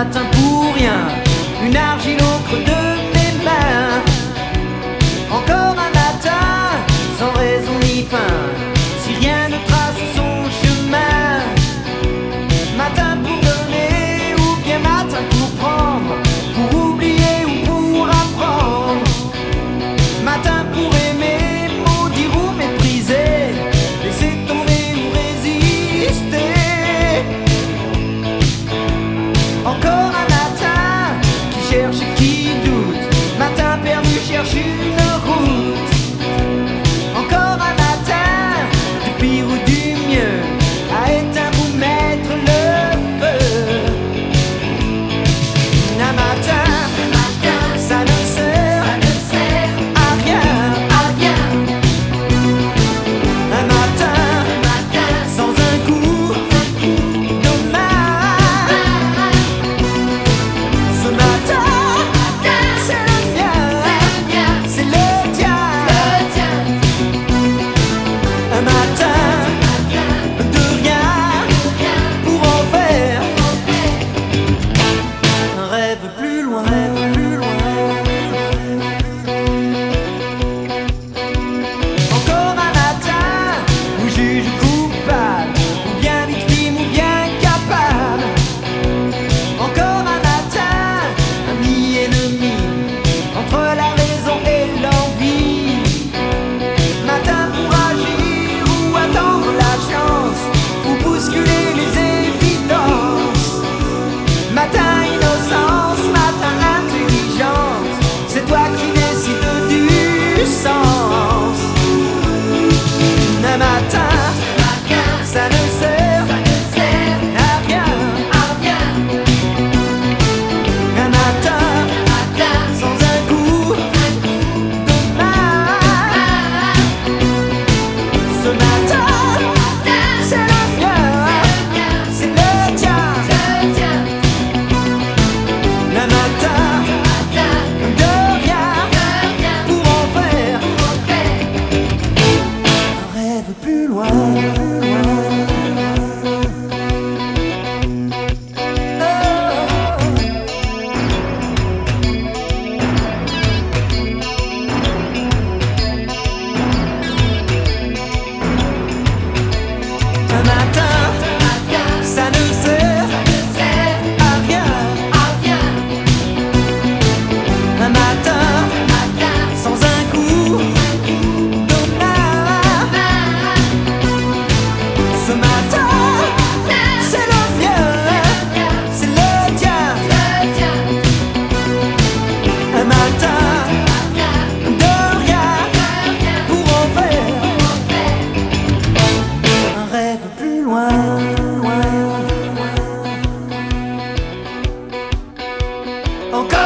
matin pour rien, une argile au creux de mes mains. Encore un matin, sans raison ni fin, si rien ne trace son chemin. Matin pour donner ou bien matin pour prendre, pour oublier ou pour apprendre. Matin pour aimer, maudire ou mépriser, laisser tomber ou résister. Encore un matin qui cherche et qui doute, matin perdu cherche une route. Encore un matin, du pire ou du mieux, à éteindre ou mettre le feu. Un matin, ça ne sert à rien. Un matin, sans un coup dommage. Ce matin, c'est le mien, c'est le tien. Un matin de rien pour en faire un rêve plus loin. Encore un matin où juge coupable, ou bien victime ou bien capable. Encore un matin, ami ennemi, entre la raison et l'envie. Matin pour agir ou attendre la chance, ou bousculer les évidences. Matin innocence, matin intelligence, c'est toi qui décides du sens. Un matin, ça ne sert à rien. Un matin, sans un coup dommage. Ce matin, c'est le mien, c'est le tien. Un matin de rien pour en faire un rêve plus loin. Un matin, ça ne sert à rien. Un matin, sans un coup dommage. Ce matin, c'est le mien, c'est le tien. Un matin de rien pour en faire un rêve plus loin. Encore